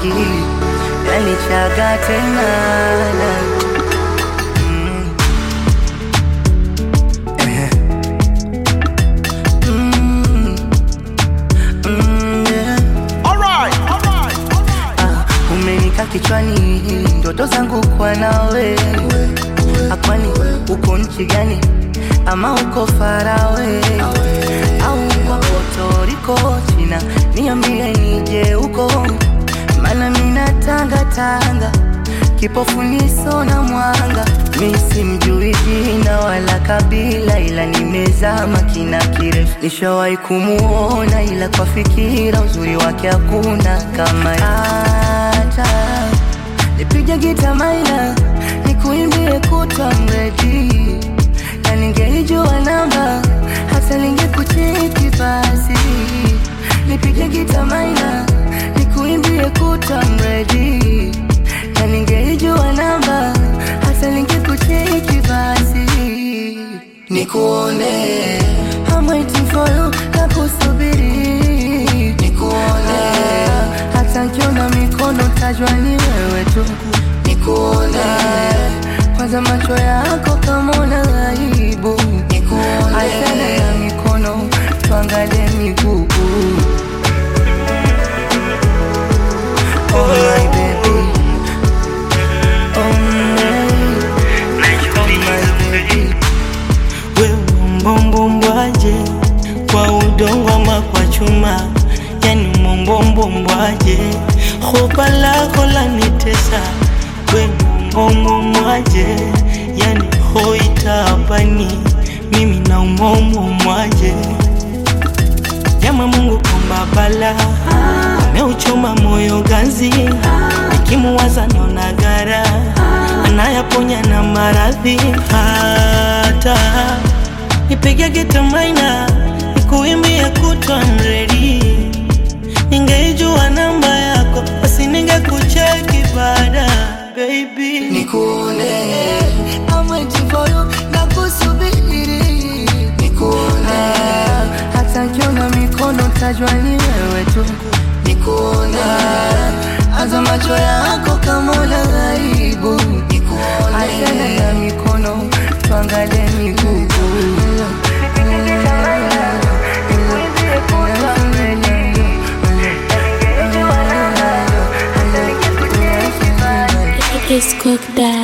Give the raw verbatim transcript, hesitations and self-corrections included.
maji yalichaga tena. mm. eh. mm. mm, yeah. Alright, alright, alright. Ah, umenika kichwani ndoto zangu kwa nawe. Akwani uko nchi gani ama uko farawe au uko Puerto Rico China, niambie nije uko, mana mina tanga tanga kipofu niso na mwanga. Mi simjui jina wala kabila, ila nimezama kina kirefu. Nishawahi kumuona ila kwa fikira uzuri wake hakuna kama. Hata nipige gita maina nikuimbie kutwa mredi, na ningeijua namba hata ningekucheki basi. Nipige gita maina nikuimbie kutwa mredi, na ningeijua namba hata ningekucheki basi. Nikuone, I'm waiting for you, nakusubiri. Nikuone, hata nkiona mikono tajwa ni wewe tu. Nikuone, kwanza macho yako kama una aibu. Nikuone, achana na mikono tuangalie miguu. Oh my baby, oh my, oh my baby. Wewe mbombombwaje kwa udongo ama kwa chuma, yani mbombombwaje hopa lako lanitesa. Wewe mbombombwaje yani hoitabani mimi na umombwaje. Jama Mungu kumba bala ameuchoma moyo ganzi, nikimuwaza naona gara anayaponya na maradhi. Hata nipige gita maina nikuimbie kutwa mredi, ningeijua namba yako basi ningekucheki baada. Baby nikuone, I'm waiting for you, nakusubiri. Nikuone, hata nkiona mikono tajwa ni wewe tu. Nikuone, aza macho yako kama una aibu. Nikuone, achana na mikono tuangalie miguu. It's cooked that